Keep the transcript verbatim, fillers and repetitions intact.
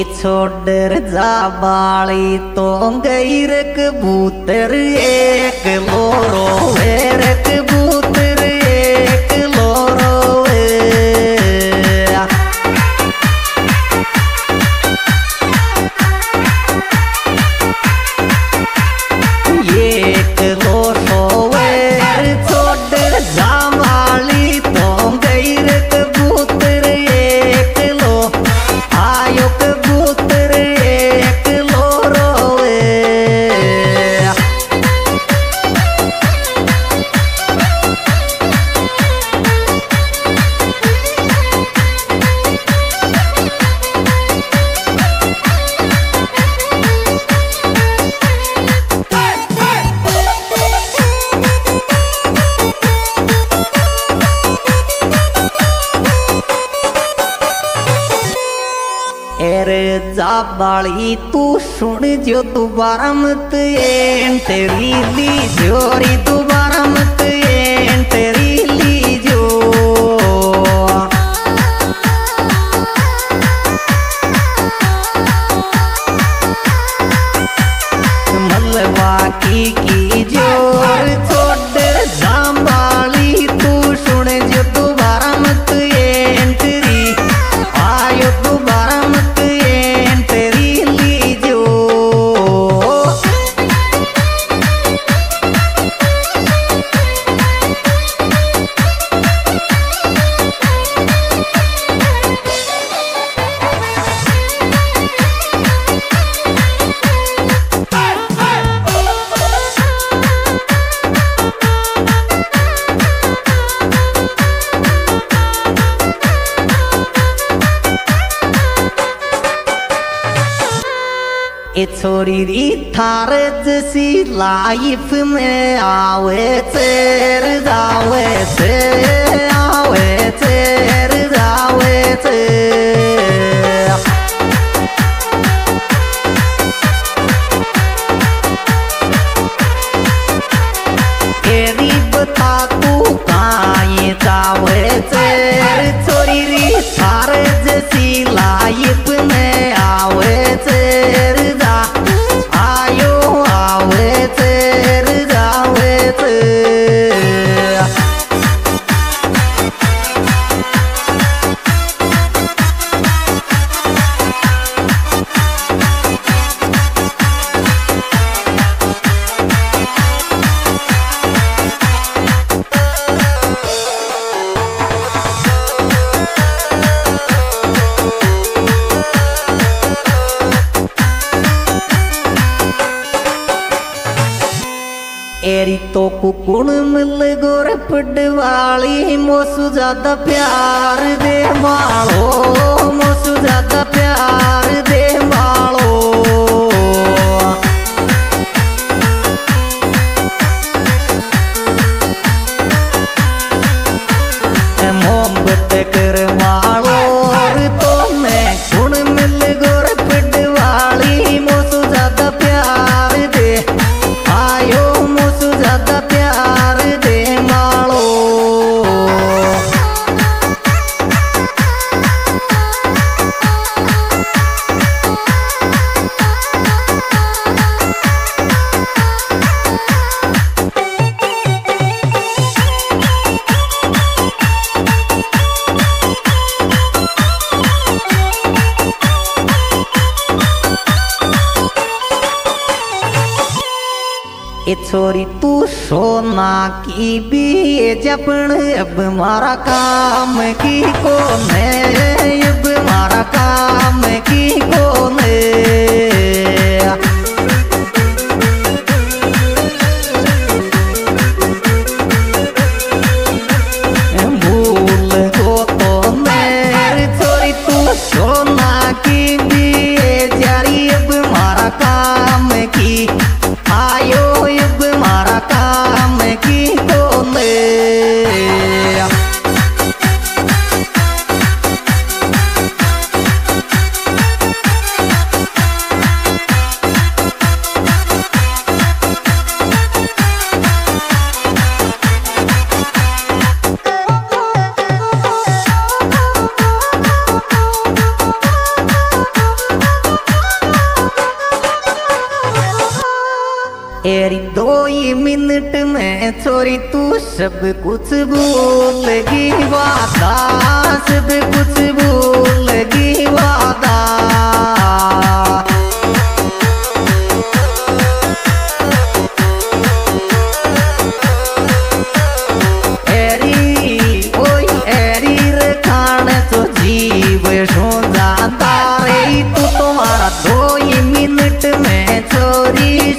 छोड़ जा बाली तो गैर कबूतर एक लोरो वेर कबूतर एक लोरो एक लोरो वेर छोड़ जा बाली तो गैर कबूतर एक लो आयो कबूतर एक लोरो एरे जा बाली तू सुन जो दोबारा मत एंटरी ली जोरी दोबारा मत एंटरी ली जो मलवा की की जोर छोड़ जा बाली तू सुन जो दोबारा मत एंटरी आयो दोबारा ए छोरी री थार जैसी लाइफ में आवे तेर जावे ते आवे तेर जावे ते एरी बता तू काये जावे तेर छोरी री थार जैसी लाइफ में आवे तेर आयो आवे तेर जावे ते एरी तो कुकुण मिल गोर पडवाली मोसु ज्यादा प्यार दे मालो मोसु ज्यादा प्यार दे मालो मोहब्बत कर मालो तो मैं कुण मिल गोर पडवाली मोसु ज्यादा प्यार दे आयो ज्यादा प्यार दे मालो ए छोरी तू सोना की भी जपन अब मारा काम की को ने अब मारा काम की को ने भूल हो तो मेरी छोरी तू सोना की भी जारी अब मारा काम की आयो अब मारा काम की को ले एरी दो ही मिनट में छोरी तू सब कुछ भूलगी वादा, सब कुछ भूलगी वादा। एरी ओई एरी रे खान तो जीव सो जाता रे, तू तुम्हारा दो ही मिनट में छोरी